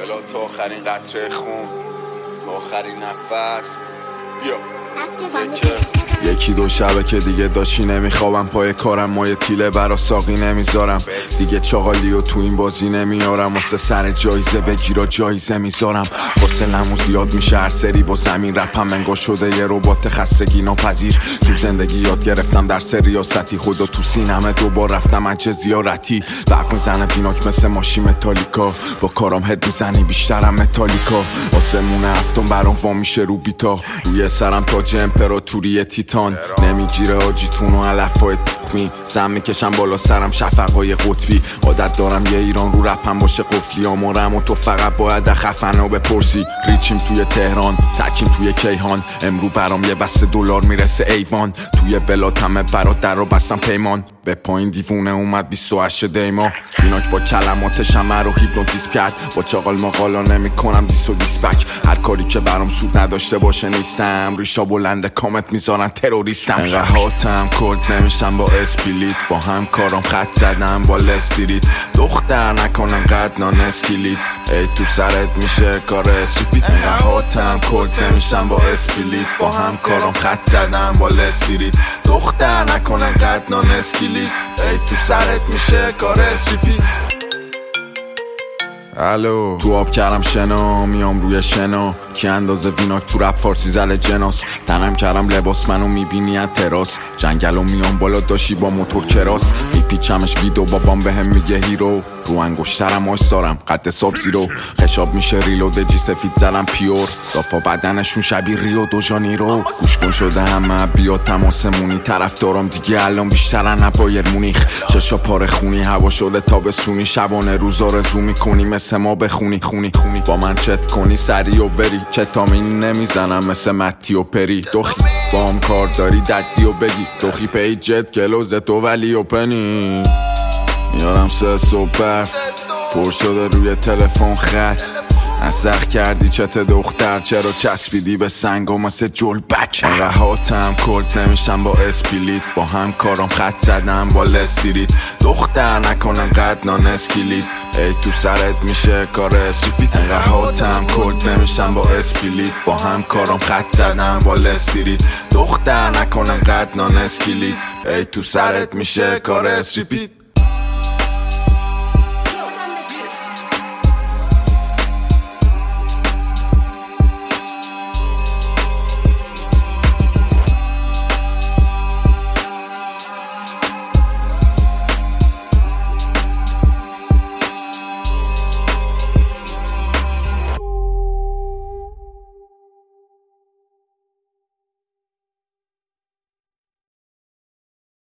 بلا تا آخرین قطره خون، تا آخرین نفس. بیا یکی دو شبه که دیگه داشتی نمیخوابم پای کارم، مایه تیله برا ساقی نمیذارم دیگه، چاقالی و تو این بازی نمیارم، واسه سر جایزه بگیرا جایزه میذارم، واسه لمو زیاد میشه هر سری با زمین، رپم منگاه شده یه ربات خستگی ناپذیر، تو زندگی یاد گرفتم در ریاستی، خدا تو سینمه دوبار رفتم اجه زیارتی، برق میزنه ویناک مثل ماشی متالیکا، با کارام هد میزنی بیشترم متالیکا، آسمون هفتم برام وا میشه رو بیتا، روی سرم تاج امپراتوری تیتان، نمیگیره آجیتون و علفای تخمی، زم میکشم بالا سرم شفقای قطبی، عادت دارم یه ایران رو رپم باشه قفلی آمارم و تو فقط باید خفنا بپرسی، ریچیم توی تهران تکیم توی کیهان، امرو برام یه بسته دلار میرسه ایوان، توی بلاتمه برات در رو بستم پیمان، به پایین دیوونه اومد 28 دیما، ایناک با کلماتش همه رو هیپنوتیزم کرد، با چاقال مقالا نمی کنم دیس و دیسپک، هر کاری که برام سود نداشته باشه نیستم، ریشا بلنده کامت میذارن تروریستم، انقدر هاتم کلت نمیشم با اسپلیت، با هم کارام خط زدم با لستریت، دختر نکنن قد نان اسکلیت، ای تو سرت میشه کار اسریپیت، انقدر هاتم کلت نمیشم با اسپلیت، با هم کارام خط زدم با لستریت، دختر نکنن قد نان اسکلیت، ای تو سرت میشه کار اسریپیت. الو تو آب کردم شنا، میام روی شنا، که اندازه ویناک تو رپ فارسی زل جناس، تنم کردم لباس منو میبینی از تراس، جنگلو میام بالا داشی با موتور کراس، میپیچمش ویدو بابام بهم میگه هیرو، رو انگشترم آش دارم قد ساب زیرو، خشاب میشه ریلود جی سفید زلم پیور، دافا بدنشون شبیه ریو دو جانیرو، گوش کن شده همه بیا تماسمونی، طرف دارم دیگه الان بیشترن نبایر مونیخ، چشا پاره خونی هوا شده تابستونی، شبانه روزا رزو میکنی مثل ما بخونی خونی با من چت کنی سری و وری، کتامین نمیزنم مثل متی و پری، دوخی با هم کار داری ددی و بگی، دوخی پیجت گلوزت و ولی و پنی، میارم سه صبح برف پر شده روی تلفن خط، نسخ کردی چت دختر چرا چسبیدی به سنگ و مثل جلبک، انقدر هاتم کلت نمیشم با اسپلیت، با هم کارام خط زدم با لستریت، دختر نکنن قد نان اسکلیت، ای تو سرت میشه کار اسریپیت، انقدر هاتم کلت نمیشم با اسپلیت، با هم کارام خط زدم با لستریت، دختر نکنن قد نان اسکلیت، ای تو سرت میشه کار اسریپیت.